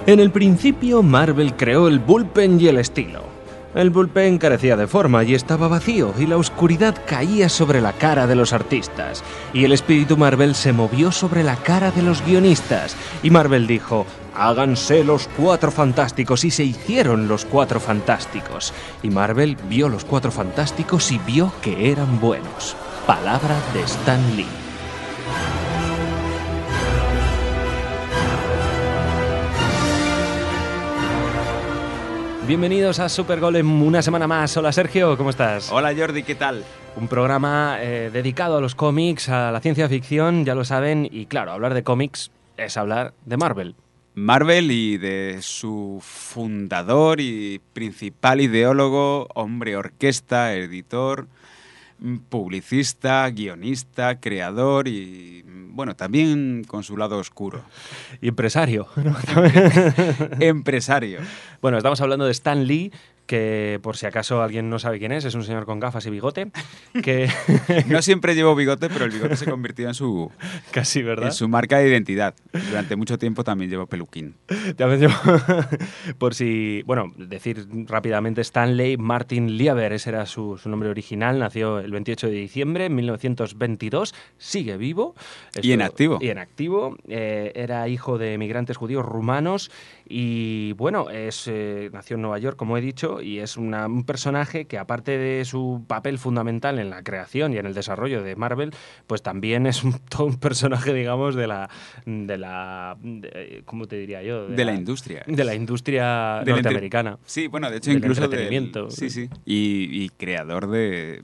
En el principio, Marvel creó el bullpen y el estilo. El bullpen carecía de forma y estaba vacío, y la oscuridad caía sobre la cara de los artistas. Y el espíritu Marvel se movió sobre la cara de los guionistas. Y Marvel dijo: háganse los Cuatro Fantásticos, y se hicieron los Cuatro Fantásticos. Y Marvel vio los Cuatro Fantásticos y vio que eran buenos. Palabra de Stan Lee. Bienvenidos a Supergolem una semana más. Hola Sergio, ¿cómo estás? Hola Jordi, ¿qué tal? Un programa dedicado a los cómics, a la ciencia ficción, ya lo saben, y claro, hablar de cómics es hablar de Marvel. Marvel y de su fundador y principal ideólogo, hombre orquesta, editor, publicista, guionista, creador y, bueno, también con su lado oscuro. Y empresario, ¿no? Empresario. Bueno, estamos hablando de Stan Lee, que por si acaso alguien no sabe quién es un señor con gafas y bigote, que... No siempre llevo bigote, pero el bigote se convirtió en su... Casi, ¿verdad? En su marca de identidad. Durante mucho tiempo también llevo peluquín. También llevo... Por si... Bueno, decir rápidamente, Stanley Martin Lieber, ese era su nombre original, nació el 28 de diciembre de 1922, sigue vivo. Y en activo. Y en activo. Era hijo de emigrantes judíos rumanos y, bueno, nació en Nueva York, como he dicho, y es un personaje que, aparte de su papel fundamental en la creación y en el desarrollo de Marvel, pues también es todo un personaje, digamos, de la ¿cómo te diría yo? De la industria. De la industria norteamericana. Sí, bueno, de hecho, del incluso entretenimiento. Sí. Y creador de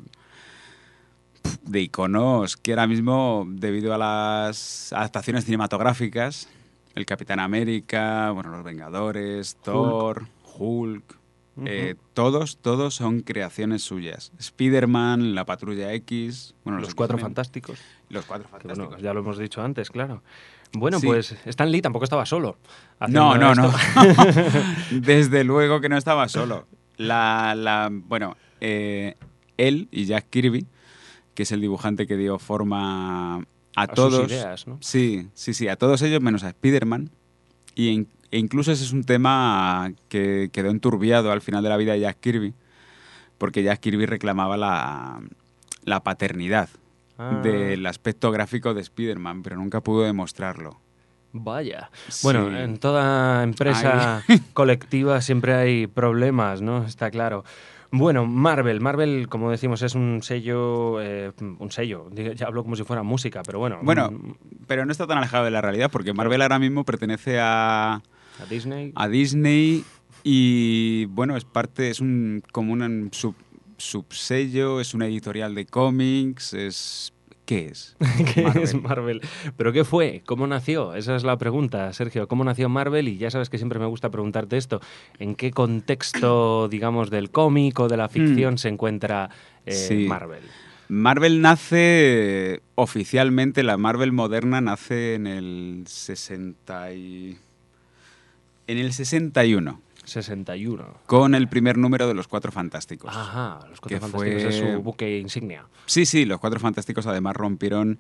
iconos que ahora mismo, debido a las adaptaciones cinematográficas, el Capitán América, bueno, los Vengadores, Thor, Hulk, todos son creaciones suyas. Spider-Man, la Patrulla X, bueno, los Cuatro Fantásticos. Los Cuatro Fantásticos. Bueno, ya lo hemos dicho antes, claro. Bueno, sí. Pues Stan Lee tampoco estaba solo. No. Desde luego que no estaba solo. Él y Jack Kirby, que es el dibujante que dio forma a todos. Sus ideas, ¿no? Sí, a todos ellos, menos a Spider-Man. E incluso ese es un tema que quedó enturbiado al final de la vida de Jack Kirby, porque Jack Kirby reclamaba la paternidad del aspecto gráfico de Spider-Man, pero nunca pudo demostrarlo. Vaya. Sí. Bueno, en toda empresa colectiva siempre hay problemas, ¿no? Está claro. Bueno, Marvel, como decimos, es un sello, ya hablo como si fuera música, pero bueno. Bueno, pero no está tan alejado de la realidad, porque Marvel ahora mismo pertenece a Disney y, bueno, es como un subsello, es una editorial de cómics, ¿qué es? ¿Qué es Marvel? ¿Pero qué fue? ¿Cómo nació? Esa es la pregunta, Sergio. ¿Cómo nació Marvel? Y ya sabes que siempre me gusta preguntarte esto. ¿En qué contexto, digamos, del cómic o de la ficción se encuentra Marvel? Marvel nace oficialmente, la Marvel moderna nace en el 61. 61. Con el primer número de Los Cuatro Fantásticos. Ajá, Los Cuatro Fantásticos es su buque insignia. Sí, Los Cuatro Fantásticos además rompieron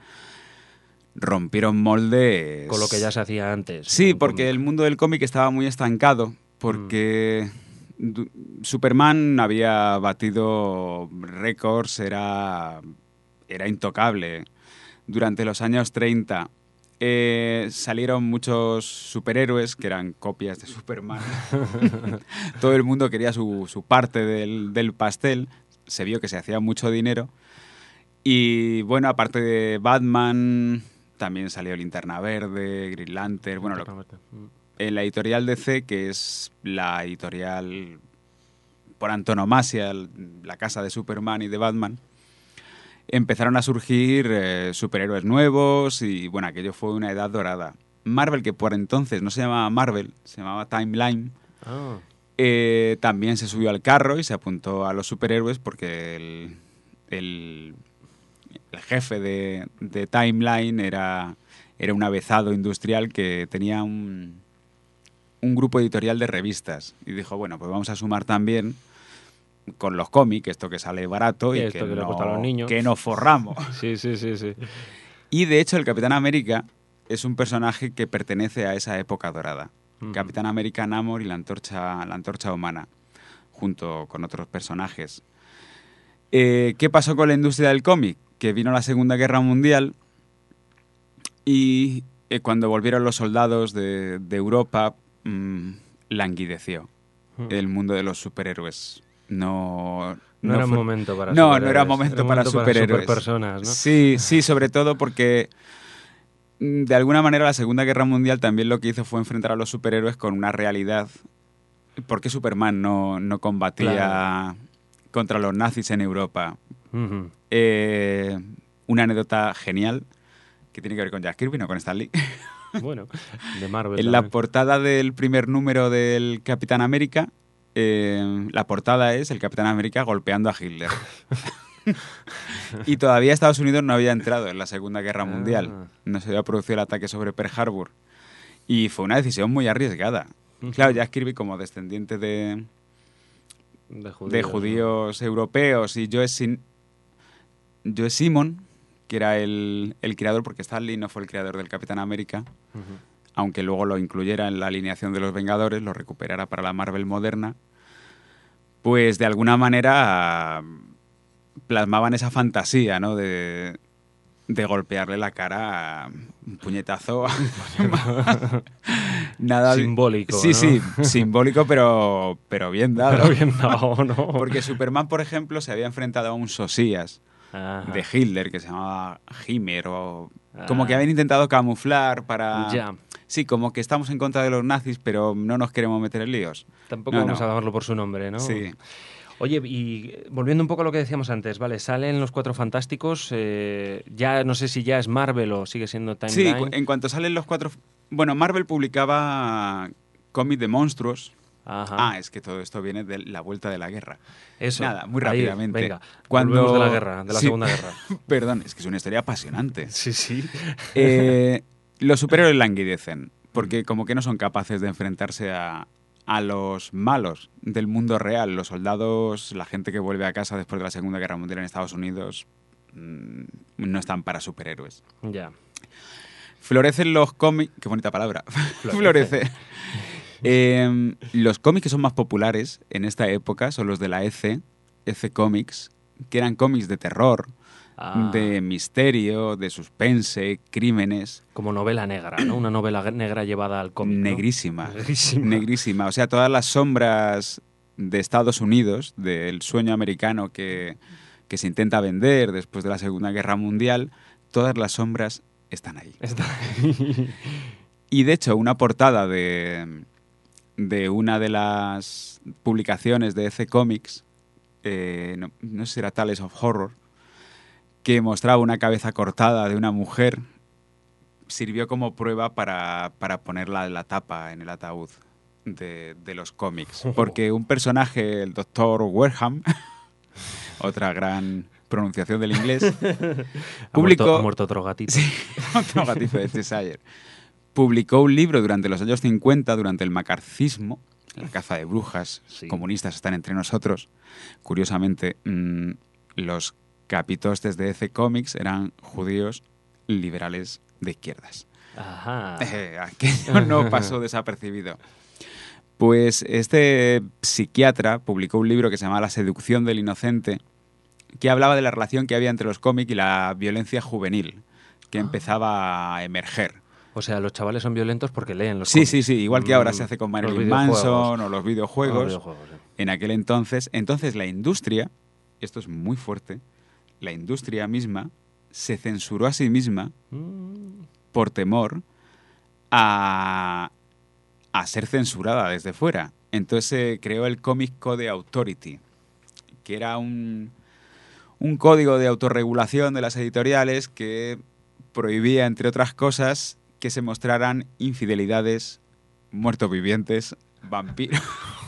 moldes. Con lo que ya se hacía antes. Sí, porque el mundo del cómic estaba muy estancado, porque Superman había batido récords, era intocable. Durante los años 30 salieron muchos superhéroes que eran copias de Superman. Todo el mundo quería su parte del pastel. Se vio que se hacía mucho dinero. Y bueno, aparte de Batman, también salió Linterna Verde, Green Lantern. Bueno, en la editorial DC, que es la editorial por antonomasia, la casa de Superman y de Batman, empezaron a surgir superhéroes nuevos y, bueno, aquello fue una edad dorada. Marvel, que por entonces no se llamaba Marvel, se llamaba Timeline, también se subió al carro y se apuntó a los superhéroes porque el jefe de Timeline era un avezado industrial que tenía un grupo editorial de revistas y dijo, bueno, pues vamos a sumar también con los cómics, esto que sale barato y esto que le gusta a los niños, que nos forramos. Sí. Y de hecho el Capitán América es un personaje que pertenece a esa época dorada. Capitán América, Namor y la antorcha humana, junto con otros personajes. ¿Qué pasó con la industria del cómic? Que vino la Segunda Guerra Mundial y cuando volvieron los soldados de Europa, languideció el mundo de los superhéroes. No era momento para No, superhéroes. no era momento para superhéroes. Superpersonas, ¿no? Sí, sobre todo porque de alguna manera la Segunda Guerra Mundial también lo que hizo fue enfrentar a los superhéroes con una realidad. ¿Por qué Superman no combatía contra los nazis en Europa? Uh-huh. Una anécdota genial que tiene que ver con Jack Kirby, no con Stan Lee. Bueno, de Marvel. En la portada del primer número del Capitán América, la portada es el Capitán América golpeando a Hitler. Y todavía Estados Unidos no había entrado en la Segunda Guerra Mundial. No se había producido el ataque sobre Pearl Harbor. Y fue una decisión muy arriesgada. Claro, Jack Kirby, como descendiente de judíos europeos, y Joe Simon, que era el creador, porque Stan Lee no fue el creador del Capitán América, aunque luego lo incluyera en la alineación de los Vengadores, lo recuperara para la Marvel moderna, pues de alguna manera plasmaban esa fantasía, ¿no? De golpearle la cara, un puñetazo. Nada simbólico, sí, ¿no? Sí, simbólico, pero bien dado. Pero bien dado, ¿no? Porque Superman, por ejemplo, se había enfrentado a un Sosías de Hitler que se llamaba Himmler, o como que habían intentado camuflar para... Ya. Sí, como que estamos en contra de los nazis, pero no nos queremos meter en líos. Tampoco vamos a llamarlo por su nombre, ¿no? Sí. Oye, y volviendo un poco a lo que decíamos antes, vale, salen los Cuatro Fantásticos, ya no sé si ya es Marvel o sigue siendo Timeline. Sí, en cuanto salen los Cuatro... Bueno, Marvel publicaba cómics de monstruos. Ajá. Es que todo esto viene de la vuelta de la guerra. Eso. Nada, muy Ahí, rápidamente. Venga, Cuando... volvemos de la guerra, de la Segunda Guerra. Perdón, es que es una historia apasionante. Sí. Los superhéroes languidecen, porque como que no son capaces de enfrentarse a los malos del mundo real. Los soldados, la gente que vuelve a casa después de la Segunda Guerra Mundial en Estados Unidos, no están para superhéroes. Ya. Florecen los cómics... Qué bonita palabra. Florece. Los cómics que son más populares en esta época son los de la EC Comics, que eran cómics de terror, de misterio, de suspense, crímenes. Como novela negra, ¿no? Una novela negra llevada al cómic, ¿no? Negrísima. O sea, todas las sombras de Estados Unidos, del sueño americano que se intenta vender después de la Segunda Guerra Mundial, todas las sombras están ahí. Y de hecho, una portada de una de las publicaciones de EC Comics, no sé si era Tales of Horror, que mostraba una cabeza cortada de una mujer, sirvió como prueba para ponerla en la tapa, en el ataúd de los cómics. Porque un personaje, el Dr. Wareham, otra gran pronunciación del inglés, publicó... Ha muerto otro gatito. Sí, otro gatito de Cheshire. Publicó un libro durante los años 50, durante el macarcismo, la caza de brujas, comunistas están entre nosotros. Curiosamente, los capitostes de EC Comics eran judíos liberales de izquierdas. Ajá. Aquello no pasó desapercibido. Pues este psiquiatra publicó un libro que se llama La seducción del inocente, que hablaba de la relación que había entre los cómics y la violencia juvenil, que empezaba a emerger. O sea, los chavales son violentos porque leen los cómics. Sí, igual que ahora se hace con Marilyn Manson o los videojuegos. Sí. En aquel entonces la industria, esto es muy fuerte, la industria misma se censuró a sí misma por temor a ser censurada desde fuera. Entonces se creó el Comic Code Authority, que era un código de autorregulación de las editoriales que prohibía, entre otras cosas, que se mostraran infidelidades, muertos vivientes, vampiros,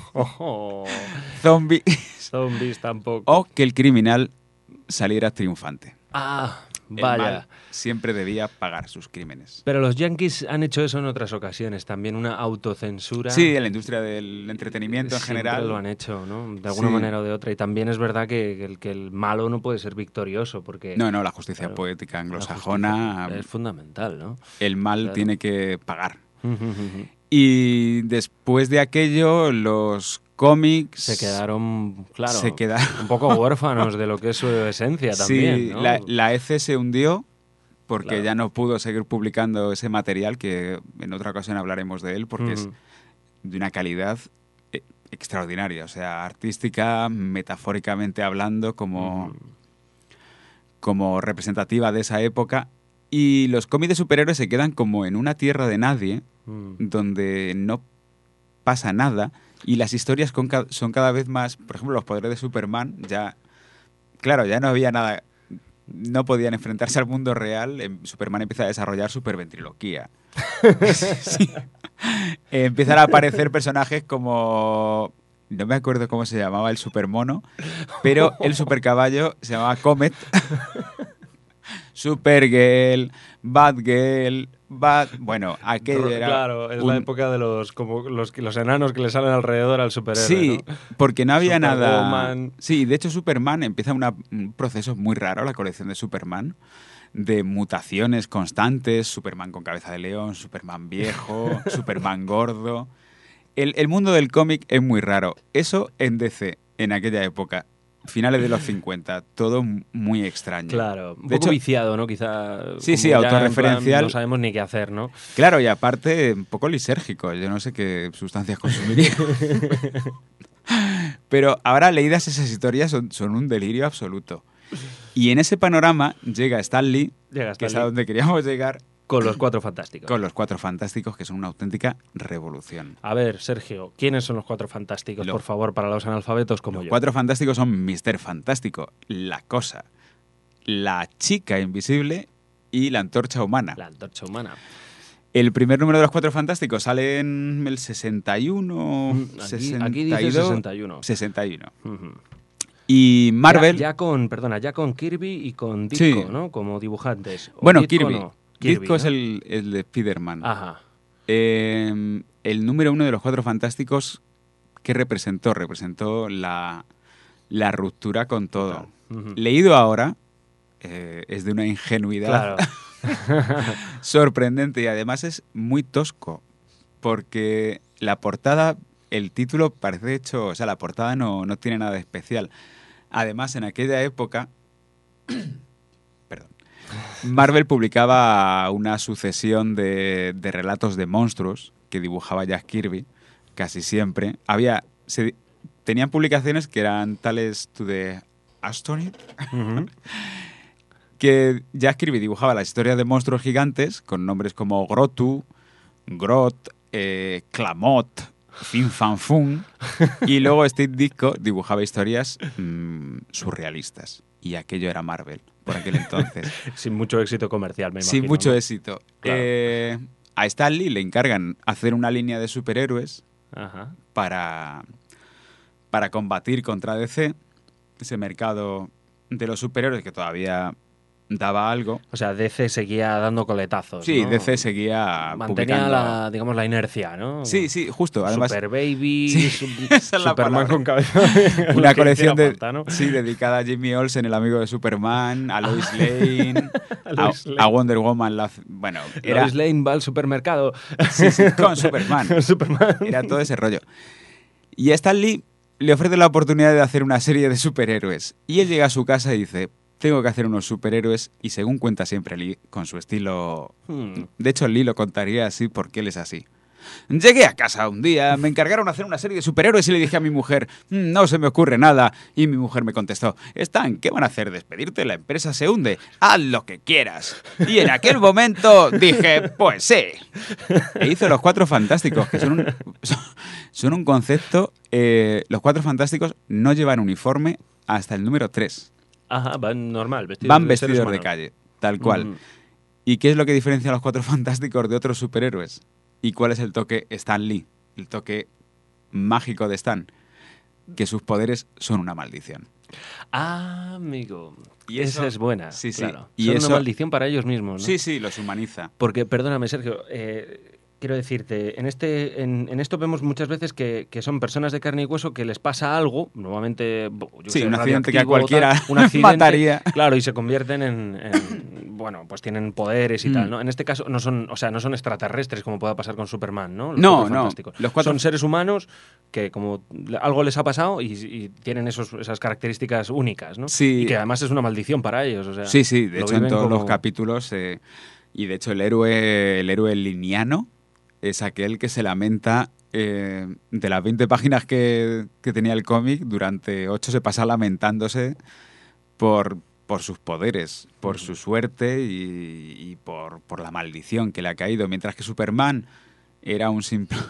zombies tampoco. o que el criminal saliera triunfante. Vaya. El mal siempre debía pagar sus crímenes. Pero los yankees han hecho eso en otras ocasiones, también una autocensura. Sí, en la industria del entretenimiento en siempre general. lo han hecho, ¿no? De alguna manera o de otra. Y también es verdad que el malo no puede ser victorioso, porque... No, la justicia poética anglosajona... Es fundamental, ¿no? El mal tiene que pagar. Y después de aquello, los cómics... Se quedaron, claro, se quedaron un poco huérfanos de lo que es su esencia también, sí, ¿no? la ECE se hundió porque Claro. ya no pudo seguir publicando ese material, que en otra ocasión hablaremos de él, porque es de una calidad extraordinaria, o sea, artística, metafóricamente hablando, como representativa de esa época. Y los cómics de superhéroes se quedan como en una tierra de nadie, donde no pasa nada, y las historias son cada vez más... Por ejemplo, los poderes de Superman, claro, ya no había nada... No podían enfrentarse al mundo real. Superman empieza a desarrollar superventriloquía. Sí. Empiezan a aparecer personajes como... No me acuerdo cómo se llamaba el supermono, pero el supercaballo se llamaba Comet. Supergirl, Batgirl, Bueno, aquello era... Claro, es la época de los enanos que le salen alrededor al superhéroe, Sí, ¿no? porque no había nada... Superwoman. Sí, de hecho Superman empieza un proceso muy raro, la colección de Superman, de mutaciones constantes, Superman con cabeza de león, Superman viejo, Superman gordo... El mundo del cómic es muy raro. Eso en DC, en aquella época, finales de los 50, todo muy extraño. Claro, un de poco hecho, viciado, ¿no? Quizá. Sí, como sí, ya autorreferencial. en plan no sabemos ni qué hacer, ¿no? Claro, y aparte, un poco lisérgico. Yo no sé qué sustancias consumiría. Pero ahora, leídas esas historias, son un delirio absoluto. Y en ese panorama llega Stan Lee, que es a donde queríamos llegar. Con los Cuatro Fantásticos. Con los Cuatro Fantásticos, que son una auténtica revolución. A ver, Sergio, ¿quiénes son los Cuatro Fantásticos, por favor, para los analfabetos como yo? Los Cuatro Fantásticos son Mr. Fantástico, la Cosa, la Chica Invisible y la Antorcha Humana. La Antorcha Humana. El primer número de los Cuatro Fantásticos sale en el 61, Aquí dice 61. 61. Y Marvel... Ya con Kirby y con Ditko, Sí. ¿no? Como dibujantes. Bueno, Ditko Kirby. no. Kirby, Ditko ¿no? es el de Spider-Man. Ajá. El número 1 de los Cuatro Fantásticos, ¿qué representó? Representó la ruptura con todo. Leído ahora, es de una ingenuidad sorprendente, y además es muy tosco, porque la portada, el título parece hecho... O sea, la portada no tiene nada de especial. Además, en aquella época... Marvel publicaba una sucesión de relatos de monstruos que dibujaba Jack Kirby, casi siempre. Tenían publicaciones que eran tales to the Astonished, que Jack Kirby dibujaba las historias de monstruos gigantes con nombres como Grotu, Grot, Clamot, Fin Fan Fun, y luego Steve Ditko dibujaba historias surrealistas. Y aquello era Marvel por aquel entonces. Sin mucho éxito comercial, me imagino. Sin mucho ¿no? éxito. Claro. A Stan Lee le encargan hacer una línea de superhéroes Ajá. para combatir contra DC, ese mercado de los superhéroes que todavía daba algo. O sea, DC seguía dando coletazos, Sí, ¿no? DC seguía mantenía publicando... la inercia, ¿no? Sí, justo. Además, Super Baby, sí, esa es la Superman palabra. con cabeza. Una colección ¿no? dedicada a Jimmy Olsen, el amigo de Superman, a Lois Lane, a Wonder Woman. Lois Lane va al supermercado. Sí, con Superman. Era todo ese rollo. Y a Stan Lee le ofrece la oportunidad de hacer una serie de superhéroes. Y él llega a su casa y dice: tengo que hacer unos superhéroes, y según cuenta siempre Lee, con su estilo... De hecho, Lee lo contaría así porque él es así. Llegué a casa un día, me encargaron hacer una serie de superhéroes y le dije a mi mujer: no se me ocurre nada. Y mi mujer me contestó: Stan, ¿qué van a hacer? ¿Despedirte? La empresa se hunde. Haz lo que quieras. Y en aquel momento dije: pues sí. E hizo Los Cuatro Fantásticos, que son un concepto... Los Cuatro Fantásticos no llevan uniforme hasta el número 3. Ajá, van normal, vestidos Van de vestidos seres de humanos. calle, tal cual. ¿Y qué es lo que diferencia a los Cuatro Fantásticos de otros superhéroes? ¿Y cuál es el toque Stan Lee? El toque mágico de Stan. Que sus poderes son una maldición. Ah, amigo. Y esa es buena. Sí, sí. Claro. Y son eso... una maldición para ellos mismos, ¿no? Sí, los humaniza. Porque, perdóname, Sergio, quiero decirte, en esto vemos muchas veces que son personas de carne y hueso que les pasa algo, normalmente... Un accidente que a radioactivo, cualquiera un accidente, mataría. Claro, y se convierten en bueno, pues tienen poderes y tal, ¿no? En este caso no son, o sea, no son extraterrestres como pueda pasar con Superman, ¿no? Los Cuatro Fantásticos. Son seres humanos que como algo les ha pasado y tienen esas características únicas, ¿no? Sí. Y que además es una maldición para ellos, o sea. Sí, de hecho en todos los capítulos, y de hecho el héroe liniano es aquel que se lamenta de las 20 páginas que tenía el cómic, durante 8 se pasa lamentándose por sus poderes, por su suerte y por la maldición que le ha caído, mientras que Superman era un simple...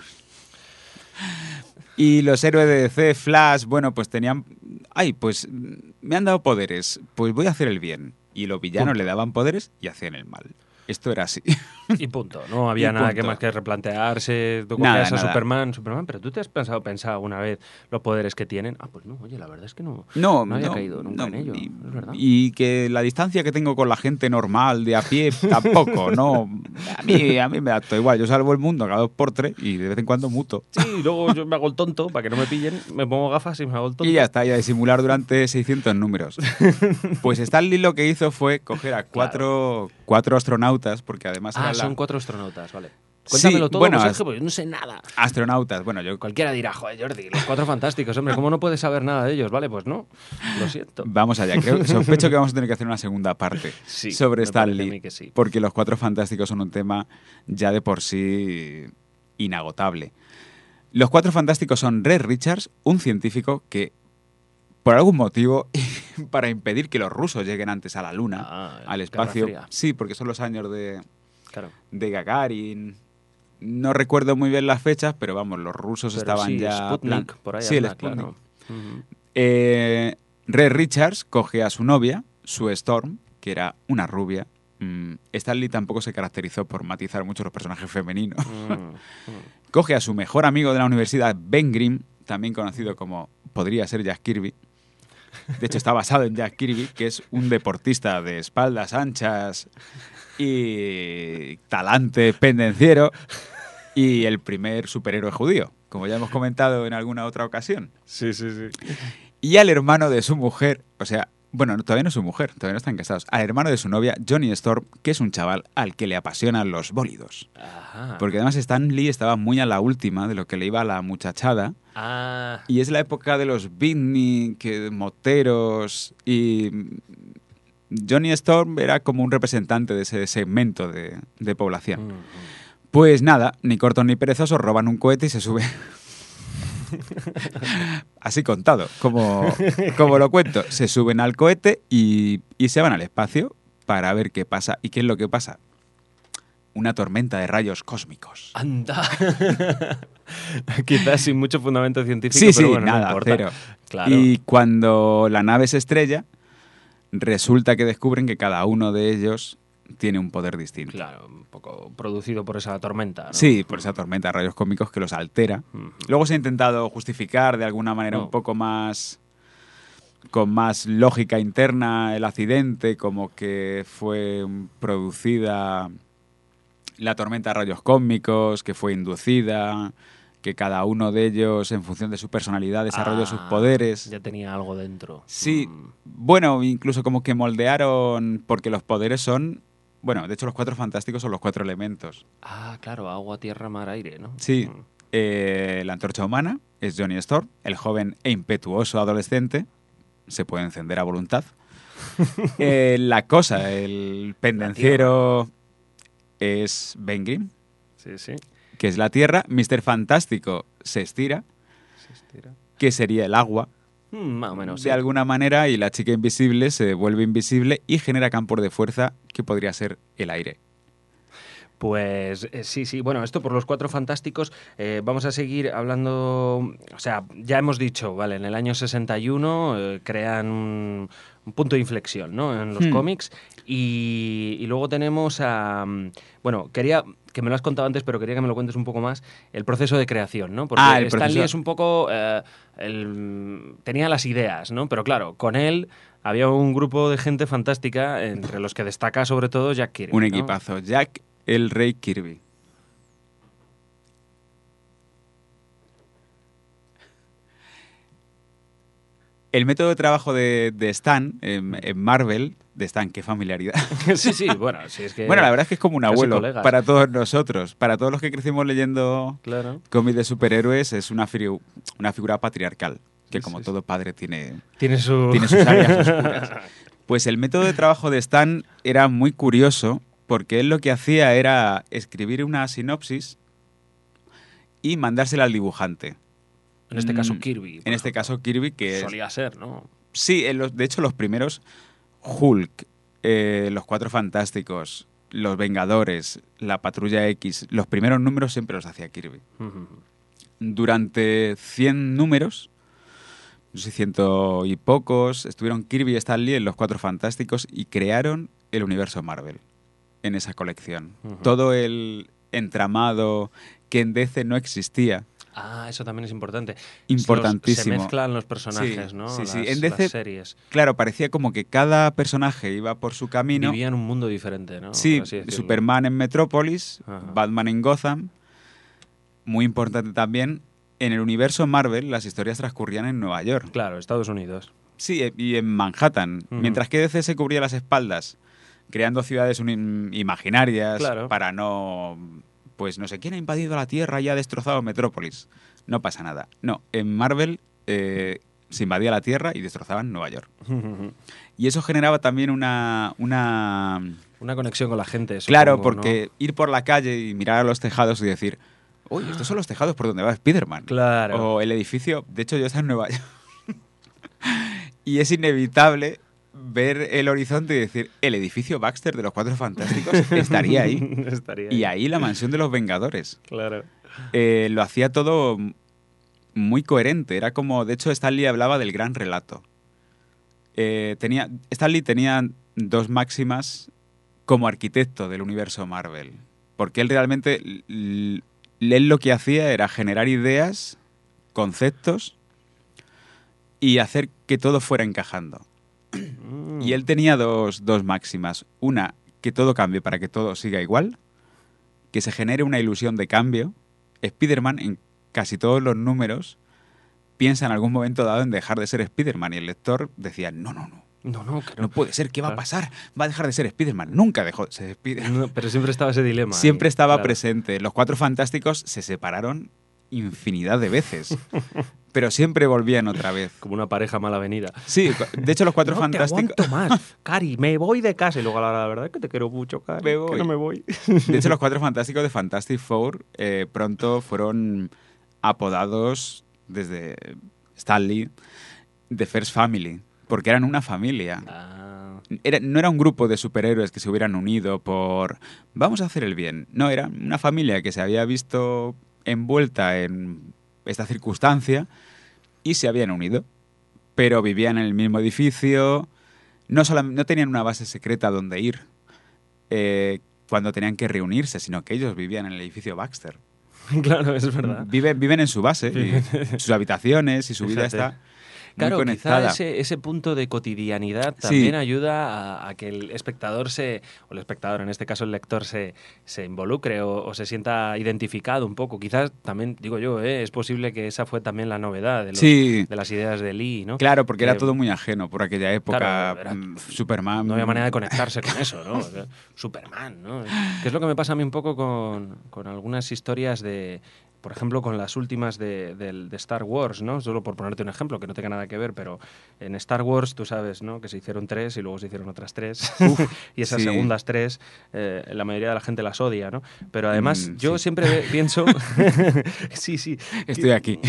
Y los héroes de DC, Flash, bueno, pues tenían... Ay, pues me han dado poderes, pues voy a hacer el bien. Y los villanos le daban poderes y hacían el mal. Esto era así. Y punto. No había nada que más que replantearse. Tú cogías a Superman, pero ¿tú te has pensado alguna vez los poderes que tienen? Ah, pues no, oye, la verdad es que no había caído nunca en ello. Es verdad. Y que la distancia que tengo con la gente normal, de a pie, tampoco, ¿no? A mí me da todo igual. Yo salvo el mundo cada 2x3 y de vez en cuando muto. Sí, luego yo me hago el tonto para que no me pillen, me pongo gafas y me hago el tonto. Y ya está, y a disimular durante 600 números. Pues Stan Lee lo que hizo fue coger a cuatro astronautas, porque además son 4 astronautas, vale. Cuéntamelo sí, todo, bueno, Sergio, porque yo no sé nada. Astronautas, bueno, yo... Cualquiera dirá, joder, Jordi, los 4 fantásticos, hombre, ¿cómo no puedes saber nada de ellos? Vale, pues no, lo siento. Vamos allá, sospecho que vamos a tener que hacer una segunda parte sobre Stan Lee, sí. Porque los 4 fantásticos son un tema ya de por sí inagotable. Los 4 fantásticos son Reed Richards, un científico que, por algún motivo, para impedir que los rusos lleguen antes a la Luna, al espacio... Sí, porque son los años de Gagarin. No recuerdo muy bien las fechas, pero vamos, los rusos estaban ya... Sputnik, por ahí. Sí, el Sputnik. Claro. Reed Richards coge a su novia, Sue Storm, que era una rubia. Stan Lee tampoco se caracterizó por matizar mucho los personajes femeninos. Coge a su mejor amigo de la universidad, Ben Grimm, también conocido como podría ser Jack Kirby. De hecho, está basado en Jack Kirby, que es un deportista de espaldas anchas y talante pendenciero y el primer superhéroe judío, como ya hemos comentado en alguna otra ocasión. Sí. Y al hermano de su mujer, o sea, bueno, todavía no es su mujer, todavía no están casados, al hermano de su novia, Johnny Storm, que es un chaval al que le apasionan los bólidos. Ajá. Porque además Stan Lee estaba muy a la última de lo que le iba a la muchachada. Y es la época de los beatnik, moteros, y Johnny Storm era como un representante de ese segmento de población. Pues nada, ni cortos ni perezosos, roban un cohete y se suben. Así contado, como lo cuento. Se suben al cohete y se van al espacio para ver qué pasa. ¿Y qué es lo que pasa? Una tormenta de rayos cósmicos. ¡Anda! Quizás sin mucho fundamento científico, sí, pero bueno, nada, no importa. Cero. Claro. Y cuando la nave se estrella, resulta que descubren que cada uno de ellos tiene un poder distinto. Claro, un poco producido por esa tormenta, ¿no? Sí, por esa tormenta de rayos cósmicos que los altera. Luego se ha intentado justificar de alguna manera un poco más... con más lógica interna el accidente, como que fue producida la tormenta de rayos cósmicos, que fue inducida, que cada uno de ellos, en función de su personalidad, desarrolló sus poderes. Ya tenía algo dentro. Sí, bueno, incluso como que moldearon, porque los poderes son... Bueno, de hecho los 4 fantásticos son los 4 elementos. Ah, claro, agua, tierra, mar, aire, ¿no? Sí. La antorcha humana es Johnny Storm, el joven e impetuoso adolescente. Se puede encender a voluntad. La cosa, el pendenciero, es Ben Grimm, sí. que es la tierra. Mr. Fantástico se estira, que sería el agua. Más o menos, de alguna manera, y la chica invisible se vuelve invisible y genera campos de fuerza que podría ser el aire. Pues sí. Bueno, esto por los 4 fantásticos. Vamos a seguir hablando... O sea, ya hemos dicho, vale, en el año 61 crean un punto de inflexión, ¿no? En los cómics. Y luego tenemos a... Bueno, quería... que me lo has contado antes, pero quería que me lo cuentes un poco más, el proceso de creación, ¿no? Porque Stan Lee es un poco... tenía las ideas, ¿no? Pero claro, con él había un grupo de gente fantástica, entre los que destaca sobre todo Jack Kirby. Un equipazo. Jack el Rey Kirby. El método de trabajo de Stan en Marvel de Stan, qué familiaridad. Sí, bueno, sí, es que... Bueno, la verdad es que es como un abuelo colegas. para todos nosotros. Para todos los que crecimos leyendo cómics de superhéroes, es una figura patriarcal, que como todo padre tiene sus áreas oscuras. Pues el método de trabajo de Stan era muy curioso, porque él lo que hacía era escribir una sinopsis y mandársela al dibujante. En este caso Kirby. En este caso Kirby, que solía ser, ¿no? Sí, de hecho los primeros Hulk, los Cuatro Fantásticos, los Vengadores, la Patrulla X, los primeros números siempre los hacía Kirby. Durante 100 números, no sé, 100 y pocos, estuvieron Kirby y Stan Lee en los Cuatro Fantásticos y crearon el universo Marvel en esa colección. Todo el entramado que en DC no existía. Ah, eso también es importante. Importantísimo. Se mezclan los personajes, sí, ¿no? Sí, sí. En DC, las series. Claro, parecía como que cada personaje iba por su camino. Vivía en un mundo diferente, ¿no? Sí, Superman en Metrópolis, Batman en Gotham. Muy importante también, en el universo Marvel las historias transcurrían en Nueva York. Claro, Estados Unidos. Sí, y en Manhattan. Mientras que DC se cubría las espaldas creando ciudades imaginarias para no... Pues no sé quién ha invadido la Tierra y ha destrozado Metrópolis. No pasa nada. No, en Marvel se invadía la Tierra y destrozaban Nueva York. Y eso generaba también una conexión con la gente. Claro, supongo, porque ¿no? Ir por la calle y mirar a los tejados y decir, oye, estos son los tejados por donde va Spider-Man. Claro. O el edificio, de hecho yo estaba en Nueva York. Y es inevitable ver el horizonte y decir, el edificio Baxter de los Cuatro Fantásticos estaría ahí. Y ahí la mansión de los Vengadores. Claro. Lo hacía todo muy coherente. Era como, de hecho, Stan Lee hablaba del gran relato. Stan Lee tenía dos máximas como arquitecto del universo Marvel. Porque él realmente, él lo que hacía era generar ideas, conceptos y hacer que todo fuera encajando. Y él tenía dos máximas. Una, que todo cambie para que todo siga igual. Que se genere una ilusión de cambio. Spider-Man, en casi todos los números, piensa en algún momento dado en dejar de ser Spider-Man. Y el lector decía, no puede ser, ¿qué va a pasar? Va a dejar de ser Spider-Man. Nunca dejó de ser Spider-Man. No, pero siempre estaba ese dilema. Siempre estaba presente. Los Cuatro Fantásticos se separaron infinidad de veces. Pero siempre volvían otra vez. Como una pareja mal avenida. Sí, de hecho los Cuatro Fantásticos... No te aguanto más, Cari, me voy de casa. Y luego la verdad es que te quiero mucho, Cari, que no me voy. De hecho los Cuatro Fantásticos de Fantastic Four pronto fueron apodados desde Stan Lee The First Family, porque eran una familia. No era un grupo de superhéroes que se hubieran unido por vamos a hacer el bien. No, era una familia que se había visto envuelta en esta circunstancia y se habían unido, pero vivían en el mismo edificio, no tenían una base secreta donde ir cuando tenían que reunirse, sino que ellos vivían en el edificio Baxter. Claro, es verdad. Viven en su base, y sus habitaciones y su vida está muy conectada. Quizá ese punto de cotidianidad también ayuda a que el espectador o el espectador, en este caso el lector, se involucre o se sienta identificado un poco. Quizás también, digo yo, es posible que esa fue también la novedad de las ideas de Lee, ¿no? Claro, porque era todo muy ajeno por aquella época. Claro, Superman... No había manera de conectarse con eso, ¿no? Superman, ¿no? Que es lo que me pasa a mí un poco con algunas historias de... Por ejemplo, con las últimas de Star Wars, ¿no? Solo por ponerte un ejemplo, que no tenga nada que ver, pero en Star Wars tú sabes, ¿no? Que se hicieron 3 y luego se hicieron otras 3. Y esas segundas 3, la mayoría de la gente las odia, ¿no? Pero además yo siempre pienso... sí. Estoy aquí.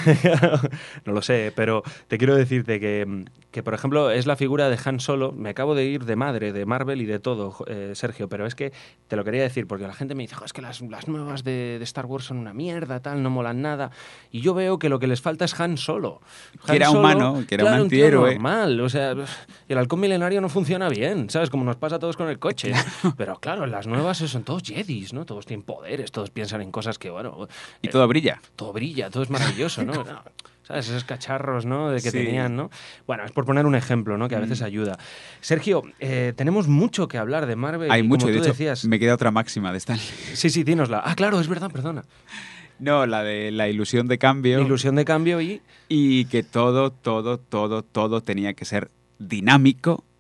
No lo sé, pero te quiero decirte que, por ejemplo, es la figura de Han Solo. Me acabo de ir de madre, de Marvel y de todo, Sergio, pero es que te lo quería decir porque la gente me dice, es que las nuevas de Star Wars son una mierda, tal, no molan nada. Y yo veo que lo que les falta es Han Solo. Que era humano, que era un antihéroe. Normal, o sea, el halcón milenario no funciona bien, ¿sabes? Como nos pasa a todos con el coche. Pero claro, las nuevas son todos jedis, ¿no? Todos tienen poderes, todos piensan en cosas que, bueno... Y todo brilla. Todo brilla, todo es maravilloso, ¿no? ¿Sabes? Esos cacharros, ¿no? De que tenían, ¿no? Bueno, es por poner un ejemplo, ¿no? Que a veces ayuda. Sergio, tenemos mucho que hablar de Marvel. Hay mucho, como de tú hecho, decías... me queda otra máxima de Stan Lee. Sí, dínosla. Ah, claro, es verdad, perdona. No, la de la ilusión de cambio. Ilusión de cambio y... Y que todo tenía que ser dinámico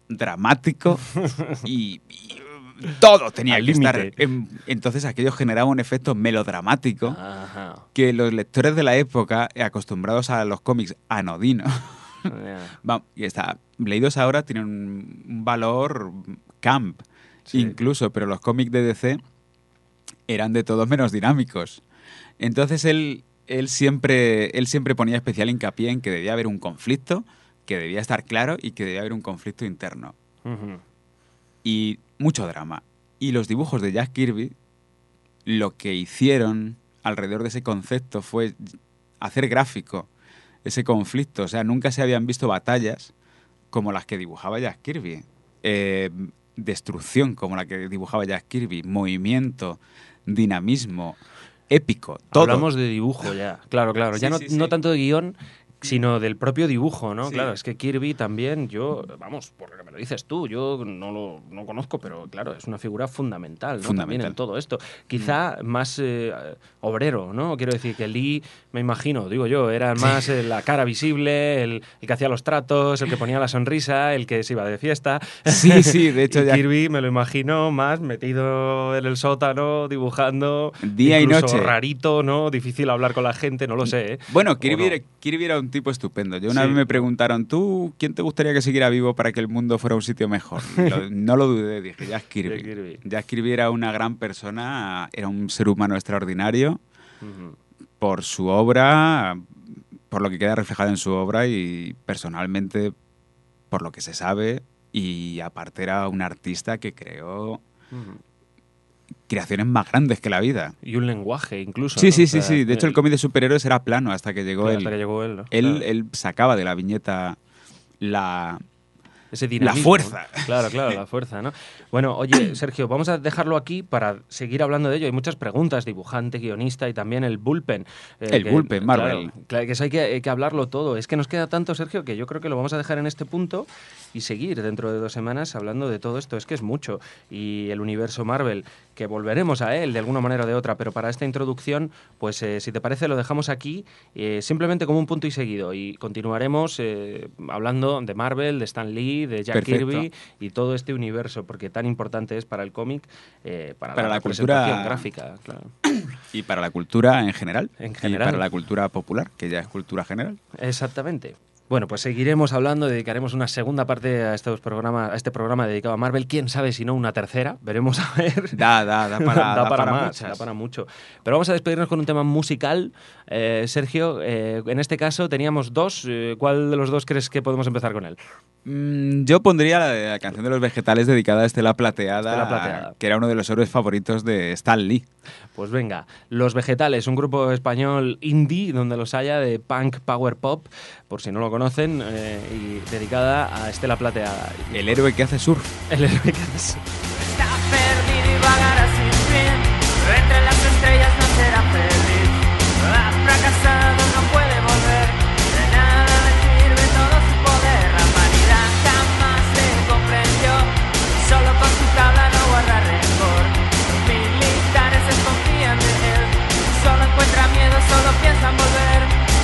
dramático y todo tenía Al que límite. estar. Entonces aquello generaba un efecto melodramático Ajá. que los lectores de la época, acostumbrados a los cómics anodinos, Ya. y está, leídos ahora tienen un valor camp, Sí. incluso, pero los cómics de DC eran de todos menos dinámicos. Entonces él siempre ponía especial hincapié en que debía haber un conflicto, que debía estar claro y que debía haber un conflicto interno. Ujú. Y mucho drama. Y los dibujos de Jack Kirby, lo que hicieron alrededor de ese concepto fue hacer gráfico ese conflicto. O sea, nunca se habían visto batallas como las que dibujaba Jack Kirby. Destrucción como la que dibujaba Jack Kirby. Movimiento, dinamismo, épico, todo. Hablamos de dibujo ya, claro. Sí, Ya no, sí, no sí. tanto de guión, sino del propio dibujo, ¿no? Sí. Claro, es que Kirby también, vamos, por lo que me lo dices tú, yo no conozco, pero claro, es una figura fundamental, ¿no? Fundamental. También en todo esto. Quizá más obrero, ¿no? Quiero decir que Lee, me imagino, digo yo, era más la cara visible, el que hacía los tratos, el que ponía la sonrisa, el que se iba de fiesta. Sí, de hecho Y ya Kirby me lo imagino más metido en el sótano, dibujando, día y incluso noche. rarito, ¿no? Difícil hablar con la gente, no lo sé, ¿eh? Bueno, Kirby, ¿O no? Kirby era un tipo estupendo. Yo una Sí. vez me preguntaron, ¿tú quién te gustaría que siguiera vivo para que el mundo fuera un sitio mejor? Y no lo dudé, dije, Jack Kirby. Jack Kirby. Jack Kirby era una gran persona, era un ser humano extraordinario Ujú. por su obra, por lo que queda reflejado en su obra y personalmente por lo que se sabe. Y aparte era un artista que creó Ujú. creaciones más grandes que la vida. Y un lenguaje, incluso. Sí, ¿no? sí, O sea, sí. De hecho, el cómic de superhéroes era plano hasta que llegó claro, él. hasta que llegó él, ¿no? Él, Claro. él sacaba de la viñeta Ese dinamismo, fuerza. ¿no? Claro, la fuerza, ¿no? Bueno, oye, Sergio, vamos a dejarlo aquí para seguir hablando de ello. Hay muchas preguntas, dibujante, guionista y también el bullpen. Bullpen, Marvel. Claro, que eso hay que hablarlo todo. Es que nos queda tanto, Sergio, que yo creo que lo vamos a dejar en este punto y seguir dentro de 2 semanas hablando de todo esto. Es que es mucho. Y el universo Marvel, que volveremos a él de alguna manera o de otra, pero para esta introducción, pues si te parece, lo dejamos aquí simplemente como un punto y seguido. Y continuaremos hablando de Marvel, de Stan Lee, de Jack Perfecto. Kirby y todo este universo, porque tan importante es para el cómic, para la la representación cultura gráfica, claro. y para la cultura en general. En Y general. para la cultura popular, que ya es cultura general. Exactamente. Bueno, pues seguiremos hablando, dedicaremos una segunda parte a este programa dedicado a Marvel. Quién sabe si no una tercera, veremos a ver. Da para más, muchas. da para mucho. Pero vamos a despedirnos con un tema musical. Sergio, en este caso teníamos 2. ¿Cuál de los 2 crees que podemos empezar con él? Yo pondría la canción de los vegetales dedicada a Estela Plateada, Estela Plateada. que era uno de los héroes favoritos de Stan Lee. Pues venga, Los Vegetales, un grupo español indie donde los haya de punk power pop, por si no lo conocen, y dedicada a Estela Plateada. El héroe que hace surf. El héroe que hace. Está perdido y vagará sin fin. Entre las estrellas no será feliz. Ha fracasado, no puede volver. De nada le sirve todo su poder. La humanidad jamás le comprendió. Solo con su tabla no guarda rencor. Los militares desconfían de él. Solo encuentra miedo, solo piensan volver.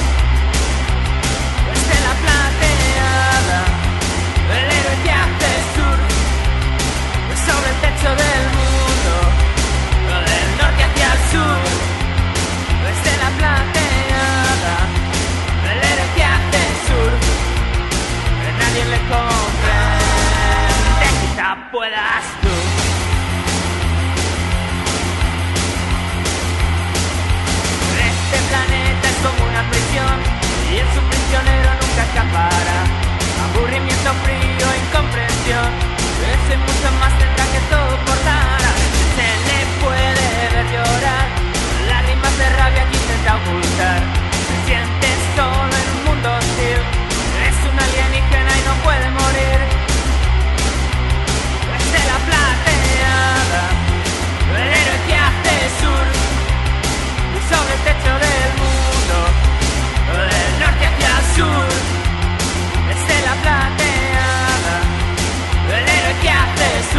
Estela Plateada, el héroe que hace surf sobre el techo del mundo, del norte hacia el sur. Estela Plateada, el héroe que hace surf, que nadie le comprende, quizá puedas tú. Este planeta es como una prisión y en su prisionero nunca escapará. Aburrimiento, frío, incomprensión. Ese mucho más tendrá que soportar. A veces se le puede ver llorar, lágrimas de rabia que intenta ocultar. Se siente solo en un mundo hostil. Es un alienígena y no puede morir. Estela Plateada, el héroe que hace surf sobre el techo del mundo, del norte hacia el sur. Estela Plateada, el héroe que hace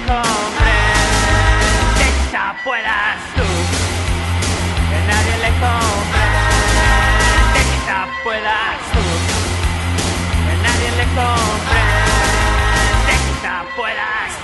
comprende, quizá puedas tú, que nadie le comprende, quizá puedas tú, que nadie le comprende, quizá puedas